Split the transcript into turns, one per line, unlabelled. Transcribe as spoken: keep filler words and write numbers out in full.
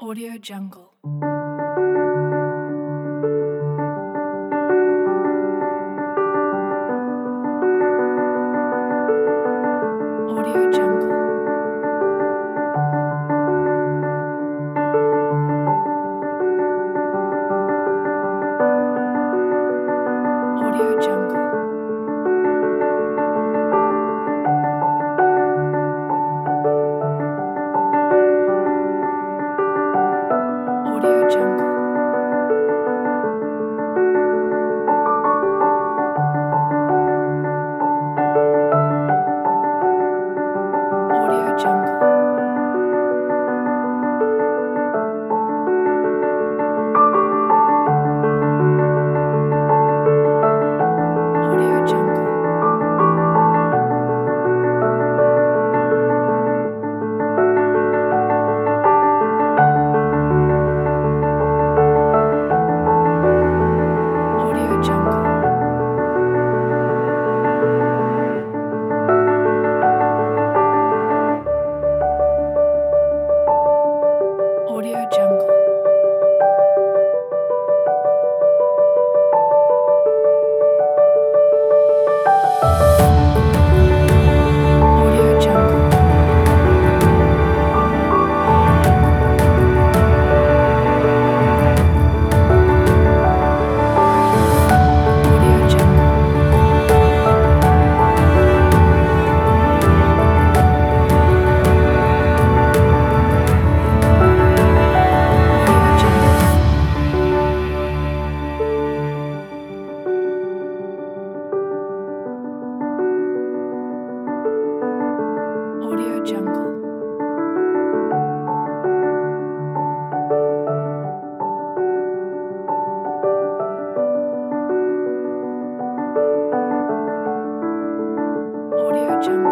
Audio Jungle. Audio Jungle. Audio Jungle. Audio Jungle. Audio Jungle. Audio Jungle. Audio Jungle. Audio Jungle. Audio Jungle. Audio Jungle. Audio Jungle. Audio Jungle. Audio Jungle.